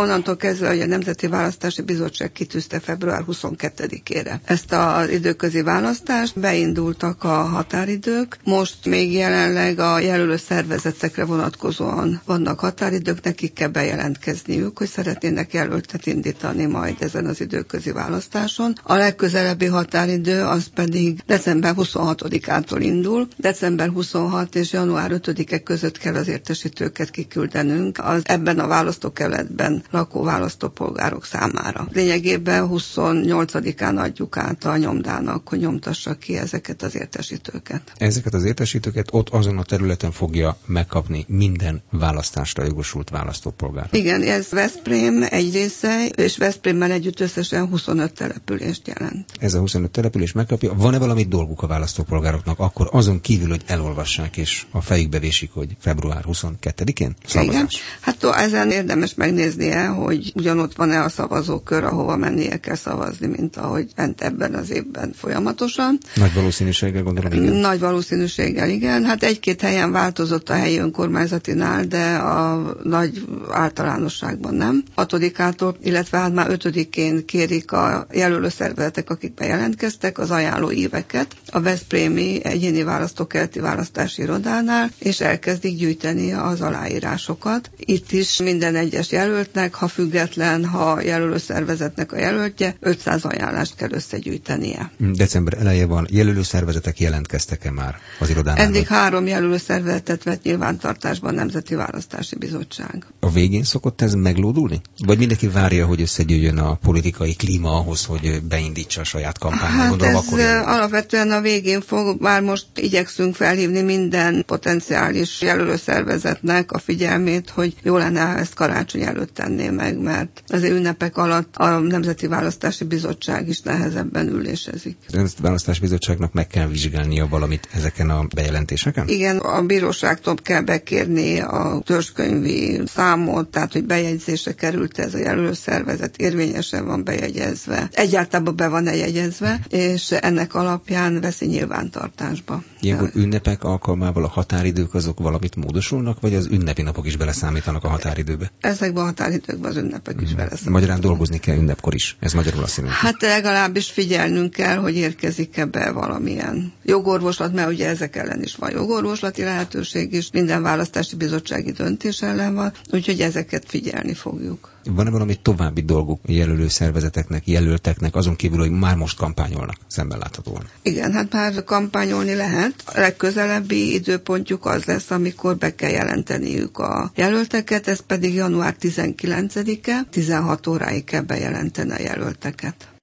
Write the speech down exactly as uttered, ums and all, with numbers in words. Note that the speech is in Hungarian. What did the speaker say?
onnantól kezdve, hogy a Nemzeti Választási Bizottság kitűzte február huszonkettedikére ezt az időközi választást, beindultak a határidők. Most még jelenleg a jelölő szervezetekre vonatkozóan vannak határidők, nekik kell bejelentkezniük, hogy szeretnének jelöltet indítani majd ezen az időközi választáson. A legközelebbi határidő az pedig december huszonhatodikától indul. december huszonhat és január ötödike között kell az értesítőket kiküldenünk az ebben a választókerületben lakó választópolgárok számára. Lényegében huszonnyolcadikán adjuk át a nyomdának, hogy nyomtassa ki ezeket az értesítőket. Ezeket az értesítőket ott azon a területen fogja megkapni minden választásra jogosult választópolgár. Igen, ez Veszprém egy része, és Veszprémben együtt összesen huszonöt települést jelent. Ez a huszonöt település megkapja. Van-e valami dolguk a választópolgároknak akkor azon kívül, hogy elolvassák és a fejükbe vésik, hogy február huszonkettedikén szavazás? Igen. Hát ezen érdemes megnéznie, hogy ugyanott van-e a szavazókör, ahova mennie kell szavazni, mint ahogy ment ebben az évben folyamatosan. Nagy valószínűséggel gondolom, igen. Nagy valószínűséggel, igen. Hát egy-két helyen változott a helyi önkormányzatinál, de a nagy általánosságban nem. Hatodikától, illetve hát már ötödikén kérik a jelölőszervezetek, akik bejelentkeztek, az ajánló éveket a veszprémi egyéni választókerületi választási irodánál, és elkezdik gyűjteni az aláírásokat. Itt is minden egyes jelöltnek, ha független, ha jelölőszervezetnek a jelöltje, ötszáz ajánlást kell összegyűjtenie. December eleje van, jelölőszervezetek jelentkeztek-e már az irodánál? Eddig három jelölőszervezetet vett nyilvántartásban a Nemzeti Választási Bizottság. A végén szokott ez meglódulni? Vagy mindenki várja, hogy összegyűjjön a politikai klíma ahhoz, hogy beindítsa a saját kampányát? Hát Gondolom, ez akkor alapvetően a végén fog, bár most igyekszünk felhívni minden potenciális jelölőszervezetnek a figyelmét, hogy jó lenne, ha ezt karácsony előtt tenné meg, mert az ünnepek alatt a Nemzeti Választási Bizottság is nehezebben ülésezik. A Nemzeti Választási Bizottságnak meg kell vizsgálnia valamit ezeken a bejelentéseken? Igen, a bíróságtól kell bekérni a törzskönyvi számot, tehát hogy bejegyzésre került ez a jelölőszervezet, érvényesen van bejegyezve, egyáltalán be van jegyezve, és ennek alapján veszi nyilvántartásba. Ilyenkor ünnepek alkalmával a határidők azok valamit módosulnak, vagy az ünnepi napok is beleszámítanak a határidőbe? Ezekben a határidőkben az ünnepek is beleszámítanak. Magyarán dolgozni kell ünnepkor is. Ez magyarul azt jelenti. Hát legalábbis figyelnünk kell, hogy érkezik-e be valamilyen jogorvoslat, mert ugye ezek ellen is van jogorvoslati lehetőség is, minden választási bizottsági döntés ellen van, úgyhogy ezeket figyelni fogjuk. Van-e valami további dolguk jelölő szervezeteknek, jelölteknek, azon kívül, hogy már most kampányolnak, szemben láthatóan? Igen, hát már kampányolni lehet. A legközelebbi időpontjuk az lesz, amikor be kell jelenteniük a jelölteket, ez pedig január tizenkilencedike, tizenhat óráig kell bejelenteni a jelölteket.